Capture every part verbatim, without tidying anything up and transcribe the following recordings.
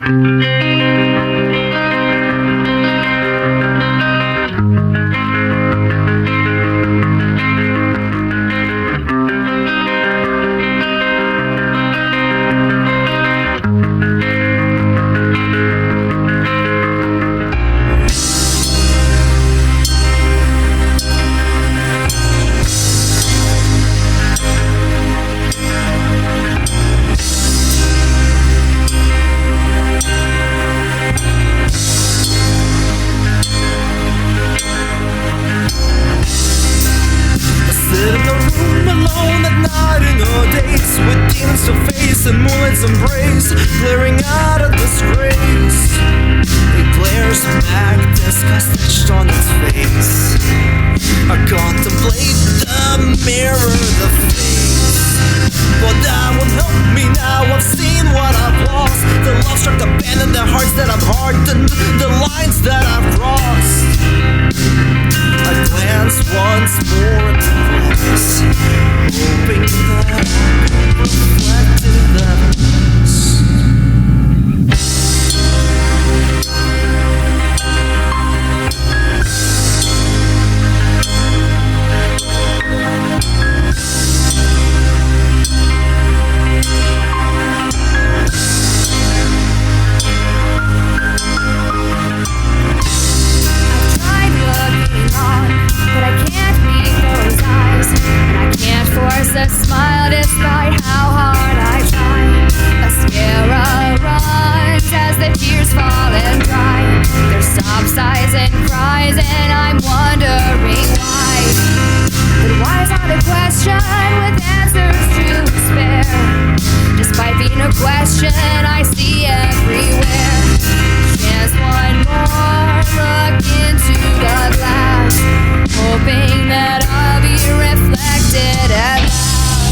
With demons to face and moonlight's embrace, glaring out of disgrace. It glares back, disgust etched on its face. I contemplate the mirror, the face. But that won't help me now, I've seen what I've lost. The love struck the band and the hearts that I've hardened, the lines that I've crossed. I glance once more at the glass, hoping that reflected that a smile despite how hard I try. Mascara runs as the tears fall and dry. There's stop sighs and cries and I'm wondering why. But why's not a question with answers to spare? Despite being a question I see everywhere. Just one more look into the glass, hoping that I'll be reflected at last.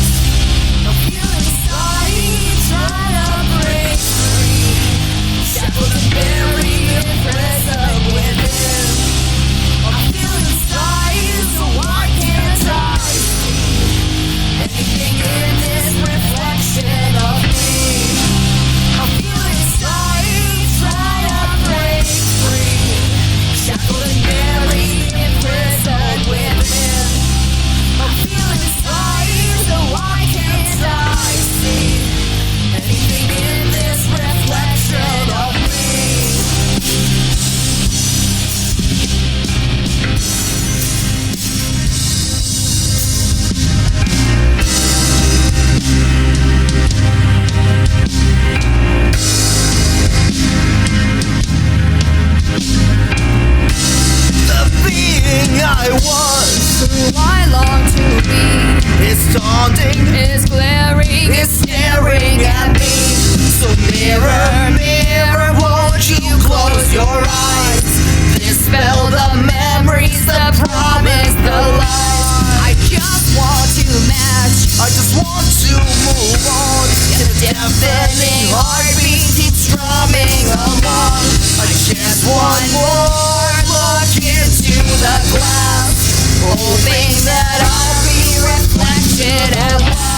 I was, who I long to be, is daunting, is glaring, is staring at me. So mirror, mirror, won't you close your eyes? Dispel the memories, the promise, the lies. I just want to match, I just want to move on. The deafening heartbeat keeps strumming along. I just want more look into the glass, hoping that I'll be reflected at last.